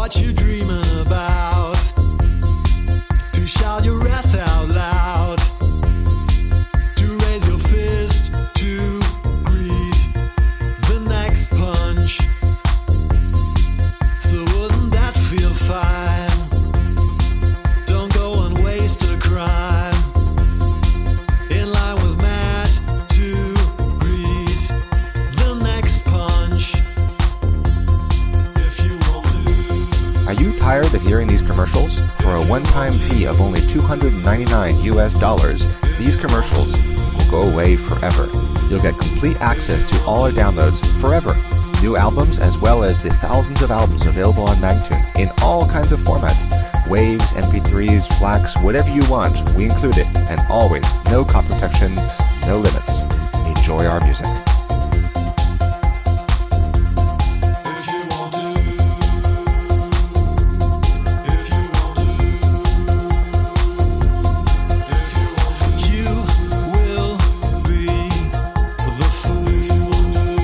what you dreaming about, to shout your wrath out loud, to raise your fist, to greet the next punch. So wouldn't that feel fine? Don't go and waste a crime, in line with Matt to greet the next punch. If you want to. Are you tired of hearing these commercials? For a one-time fee of only $299 US, these commercials will go away forever. You'll get complete access to all our downloads forever. New albums as well as the thousands of albums available on Magnatune in all kinds of formats. Waves, MP3s, FLACs, whatever you want, we include it. And always, no copy protection, no limits. Enjoy our music. If you want to, if you want to, if you want to, you will be the fool. If you want to,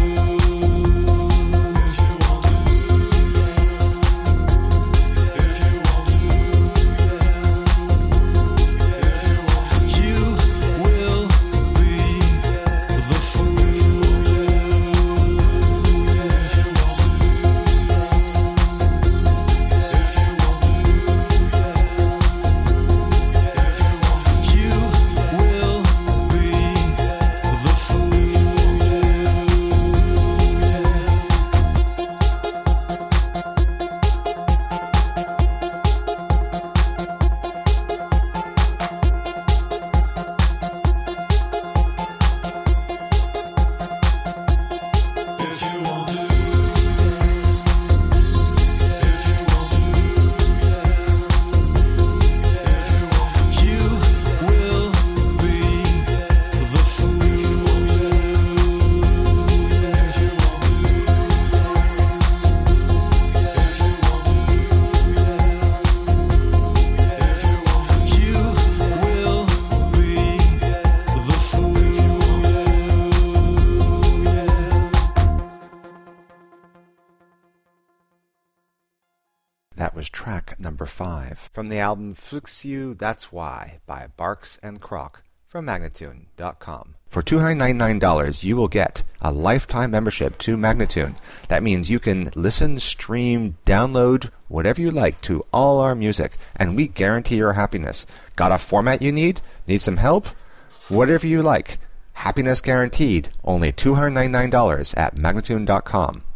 if you want to, if you want to, you will be the fool. That was track number 5 from the album Flicks You, That's Why by Barks and Croc from Magnatune.com. For $299, you will get a lifetime membership to Magnatune. That means you can listen, stream, download, whatever you like to all our music, and we guarantee your happiness. Got a format you need? Need some help? Whatever you like. Happiness guaranteed. Only $299 at Magnatune.com.